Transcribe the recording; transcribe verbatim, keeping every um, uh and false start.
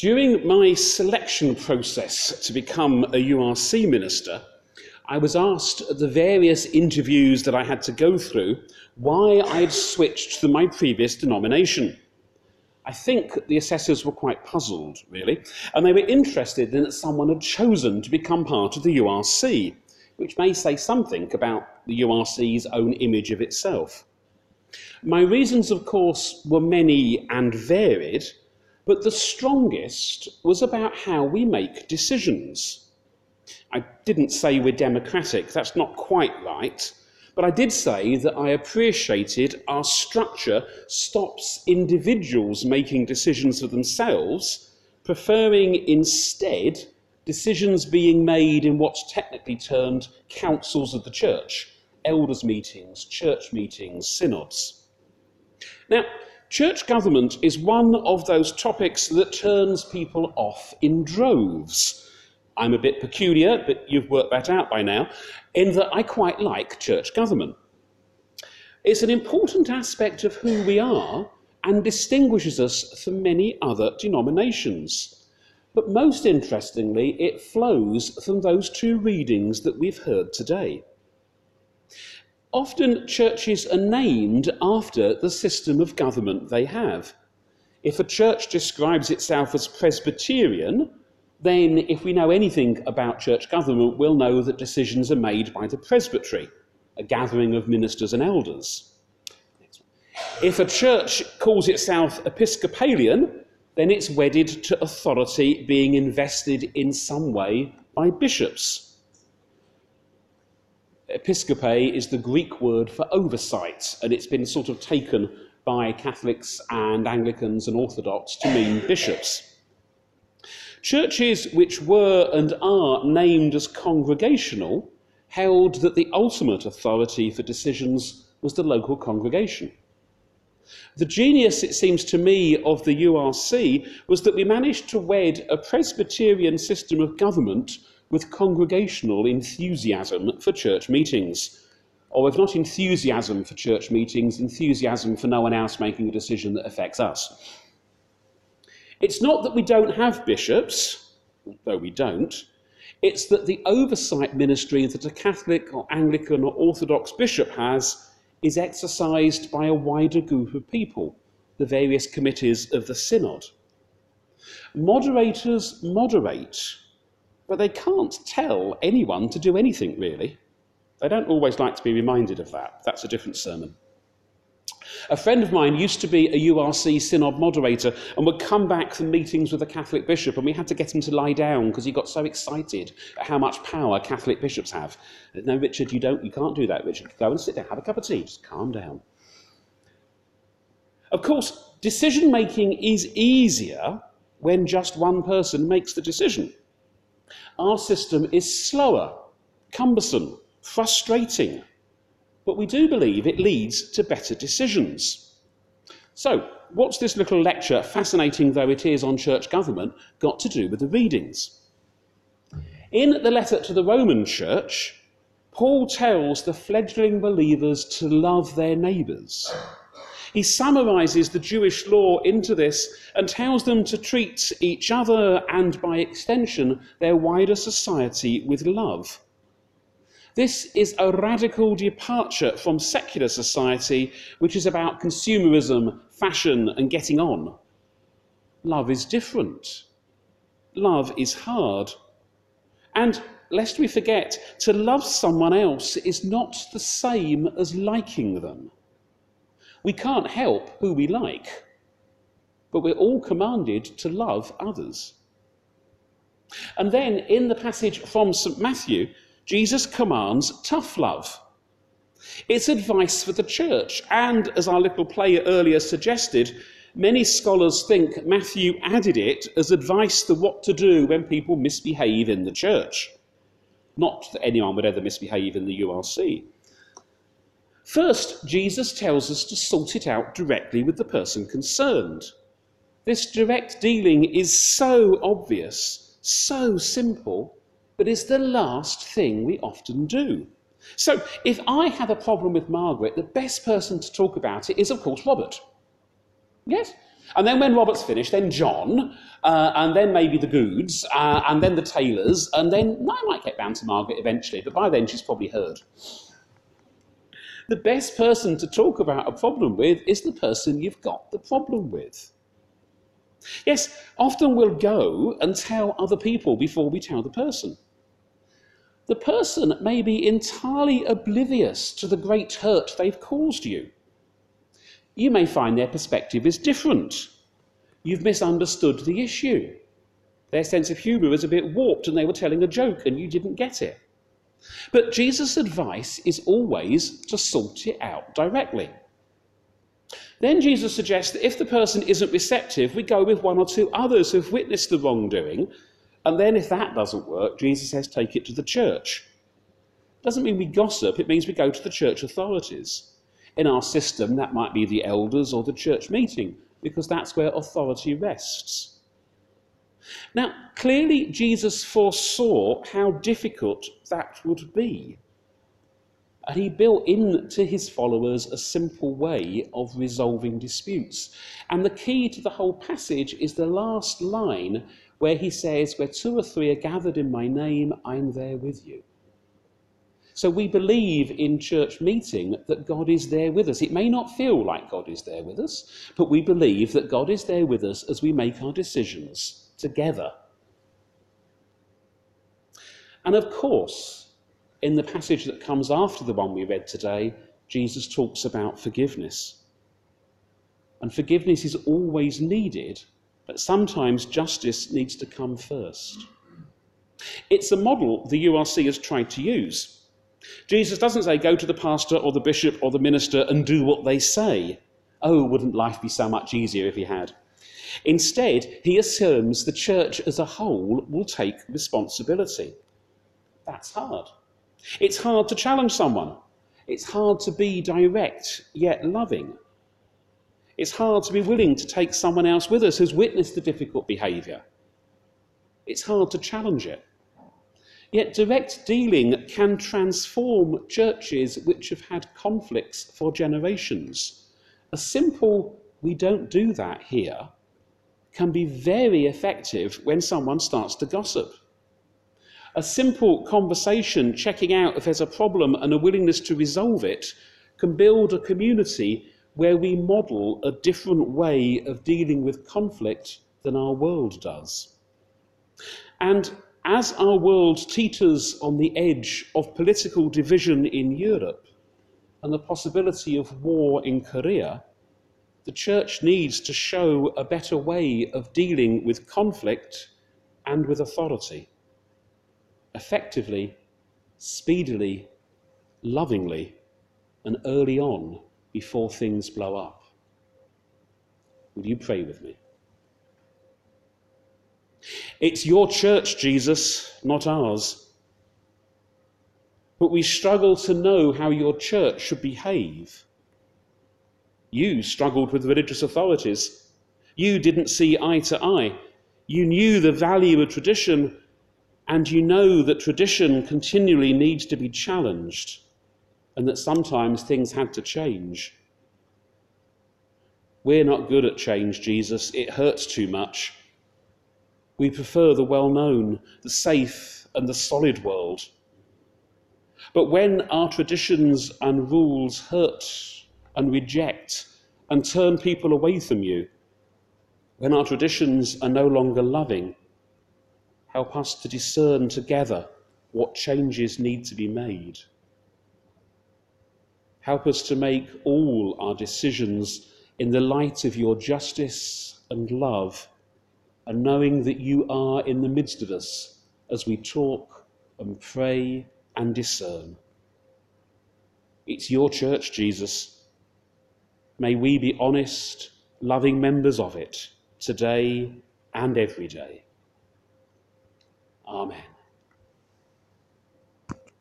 During my selection process to become a U R C minister, I was asked at the various interviews that I had to go through why I'd switched from my previous denomination. I think the assessors were quite puzzled, really, and they were interested in that someone had chosen to become part of the U R C, which may say something about the U R C's own image of itself. My reasons, of course, were many and varied, but the strongest was about how we make decisions. I didn't say we're democratic, that's not quite right, but I did say that I appreciated our structure stops individuals making decisions for themselves, preferring instead decisions being made in what's technically termed councils of the church, elders' meetings, church meetings, synods. Now, church government is one of those topics that turns people off in droves. I'm a bit peculiar, but you've worked that out by now, in that I quite like church government. It's an important aspect of who we are and distinguishes us from many other denominations. But most interestingly, it flows from those two readings that we've heard today. Often churches are named after the system of government they have. If a church describes itself as Presbyterian, then if we know anything about church government, we'll know that decisions are made by the presbytery, a gathering of ministers and elders. If a church calls itself Episcopalian, then it's wedded to authority being invested in some way by bishops. Episcope is the Greek word for oversight, and it's been sort of taken by Catholics and Anglicans and Orthodox to mean bishops. Churches which were and are named as congregational held that the ultimate authority for decisions was the local congregation. The genius, it seems to me, of the U R C was that we managed to wed a Presbyterian system of government with congregational enthusiasm for church meetings. Or if not enthusiasm for church meetings, enthusiasm for no one else making a decision that affects us. It's not that we don't have bishops, though we don't, it's that the oversight ministry that a Catholic or Anglican or Orthodox bishop has is exercised by a wider group of people, the various committees of the synod. Moderators moderate, but they can't tell anyone to do anything, really. They don't always like to be reminded of that. That's a different sermon. A friend of mine used to be a U R C synod moderator and would come back from meetings with a Catholic bishop, and we had to get him to lie down because he got so excited at how much power Catholic bishops have. No, Richard, you don't, you can't do that, Richard. Go and sit down, have a cup of tea, just calm down. Of course, decision-making is easier when just one person makes the decision. Our system is slower, cumbersome, frustrating, but we do believe it leads to better decisions. So, what's this little lecture, fascinating though it is on church government, got to do with the readings? In the letter to the Roman Church, Paul tells the fledgling believers to love their neighbours. He summarises the Jewish law into this and tells them to treat each other and, by extension, their wider society with love. This is a radical departure from secular society, which is about consumerism, fashion, and getting on. Love is different. Love is hard. And, lest we forget, to love someone else is not the same as liking them. We can't help who we like, but we're all commanded to love others. And then, in the passage from Saint Matthew, Jesus commands tough love. It's advice for the church, and as our little play earlier suggested, many scholars think Matthew added it as advice to what to do when people misbehave in the church. Not that anyone would ever misbehave in the U R C. First, Jesus tells us to sort it out directly with the person concerned. This direct dealing is so obvious, so simple, but it's the last thing we often do. So, if I have a problem with Margaret, the best person to talk about it is, of course, Robert. Yes? And then when Robert's finished, then John, uh, and then maybe the Goods, uh, and then the Taylors, and then I might get round to Margaret eventually, but by then she's probably heard. The best person to talk about a problem with is the person you've got the problem with. Yes, often we'll go and tell other people before we tell the person. The person may be entirely oblivious to the great hurt they've caused you. You may find their perspective is different. You've misunderstood the issue. Their sense of humour is a bit warped and they were telling a joke and you didn't get it. But Jesus' advice is always to sort it out directly. Then Jesus suggests that if the person isn't receptive, we go with one or two others who've witnessed the wrongdoing, and then if that doesn't work, Jesus says take it to the church. Doesn't mean we gossip, it means we go to the church authorities. In our system, that might be the elders or the church meeting, because that's where authority rests. Now, clearly Jesus foresaw how difficult that would be. And he built into his followers a simple way of resolving disputes. And the key to the whole passage is the last line where he says, where two or three are gathered in my name, I'm there with you. So we believe in church meeting that God is there with us. It may not feel like God is there with us, but we believe that God is there with us as we make our decisions together. And of course, in the passage that comes after the one we read today, Jesus talks about forgiveness. And forgiveness is always needed, but sometimes justice needs to come first. It's a model the U R C has tried to use. Jesus doesn't say, go to the pastor or the bishop or the minister and do what they say. Oh, wouldn't life be so much easier if he had? Instead, he assumes the church as a whole will take responsibility. That's hard. It's hard to challenge someone. It's hard to be direct, yet loving. It's hard to be willing to take someone else with us who's witnessed the difficult behaviour. It's hard to challenge it. Yet direct dealing can transform churches which have had conflicts for generations. A simple, we don't do that here, can be very effective when someone starts to gossip. A simple conversation, checking out if there's a problem and a willingness to resolve it, can build a community where we model a different way of dealing with conflict than our world does. And as our world teeters on the edge of political division in Europe and the possibility of war in Korea, the church needs to show a better way of dealing with conflict and with authority. Effectively, speedily, lovingly, and early on before things blow up. Will you pray with me? It's your church, Jesus, not ours. But we struggle to know how your church should behave. You struggled with religious authorities. You didn't see eye to eye. You knew the value of tradition, and you know that tradition continually needs to be challenged, and that sometimes things had to change. We're not good at change, Jesus. It hurts too much. We prefer the well-known, the safe and the solid world. But when our traditions and rules hurt and reject and turn people away from you, when our traditions are no longer loving, help us to discern together what changes need to be made. Help us to make all our decisions in the light of your justice and love, and knowing that you are in the midst of us as we talk and pray and discern. It's your church, Jesus. May we be honest, loving members of it today and every day. Amen.